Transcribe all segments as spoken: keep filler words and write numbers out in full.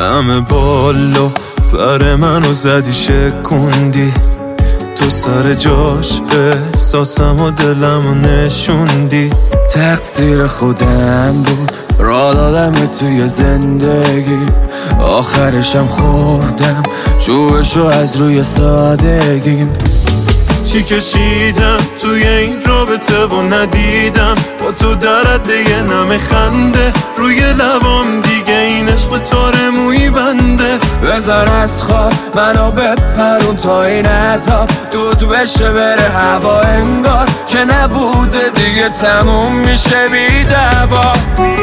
همه بالو بر منو زدی شکوندی، تو سر جاش احساسم و دلم و نشوندی. تقصیر خودم بود را دادم توی زندگی، آخرشم خوردم شوشو از روی سادگیم. چی کشیدم توی این رابطه و ندیدم با تو درده یه نم خنده روی لبام، دیگه این عشق تار موی بنده. بذار از خواب منو بپرون تا این عذاب دود بشه بره هوا، انگار که نبوده دیگه تموم میشه بی دعوا.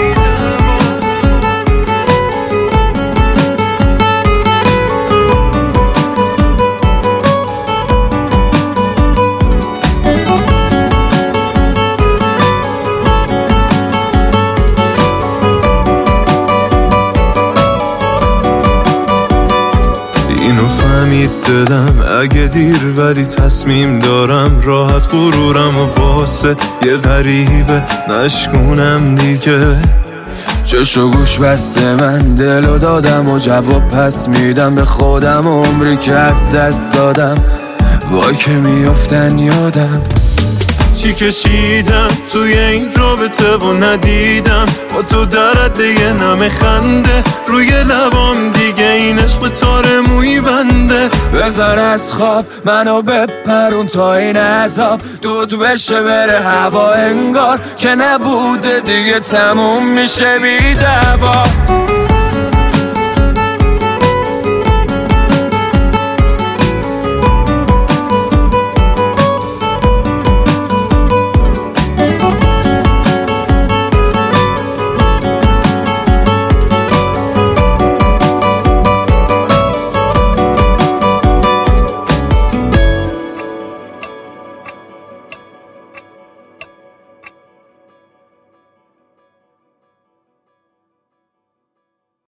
اینو فهمید دلم اگه دیر، ولی تصمیم دارم راحت غرورم و واسه یه غریبه نشکونم دیگه. چش و گوش بسته من دلو دادم و جواب پس میدم به خودم، عمری که از دست دادم وای که میافتن یادم. چی کشیدم توی این رابطه و ندیدم با تو درده یه نم خنده روی لبام، دیگه این عشق تار موی بنده. بذار از خواب منو بپرون تا این عذاب دود بشه بره هوا، انگار که نبوده دیگه تموم میشه بی دعوا.